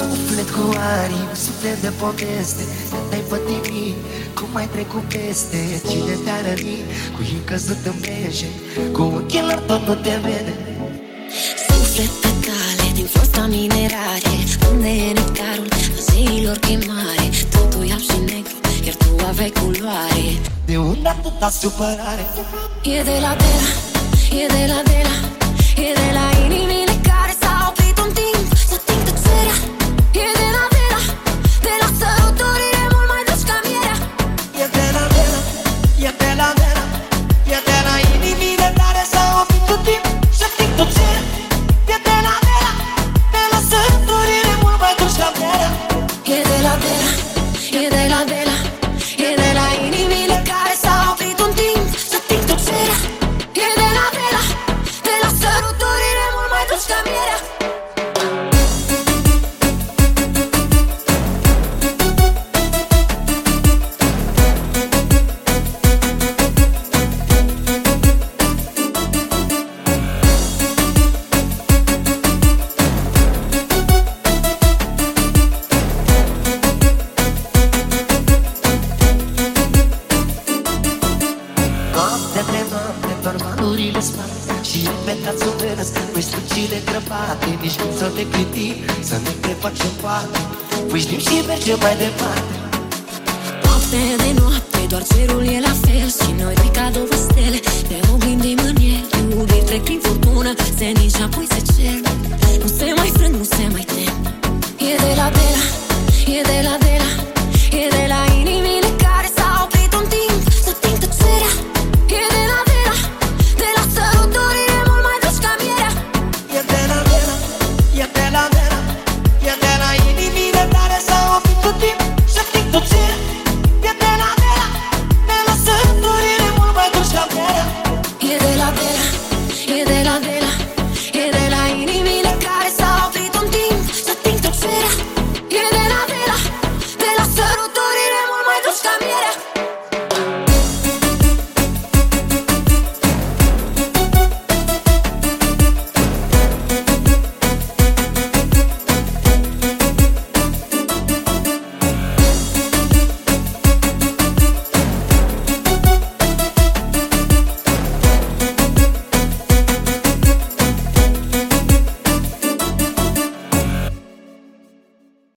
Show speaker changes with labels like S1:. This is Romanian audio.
S1: Suflet cu aripi, suflet de poveste. Te-ai pătimit, cum ai trecut peste. Cine te-a rănit, cu ei căzut în beje, cu ochelor tot nu te vede.
S2: Suflet pe cale, din fosta minerare, unde e nectarul zeilor chemare. Totul e alb și negru, iar tu aveai culoare.
S1: De unde atâta supărare?
S2: E de la, e de la, e de la inimile care s-au oprit un timp să ating tăcerea. E de la, de la săruturile mult mai dulci ca mierea.
S1: E de la, e de la, e de la inimile care s-au oprit un timp să ating tăcerea. E de la, de la săruturile mult mai dulci ca mierea.
S2: E de la, e de la, e de la inimile care s-au oprit un timp să ating tăcerea. E de la, de la săruturile mult mai dulci ca mierea.
S1: Noapte pe noapte, doar malurile spart și repetați o venăs, noi străcile grăbate. Nici când să te critic, să nu te facem parte. Păi știm și mergem mai departe.
S2: Noapte de noapte, doar cerul e la fel și noi doi ca două stele ne oglindim în el. Iubiri trec prin furtună, senin și apoi se cer. Nu se mai strâng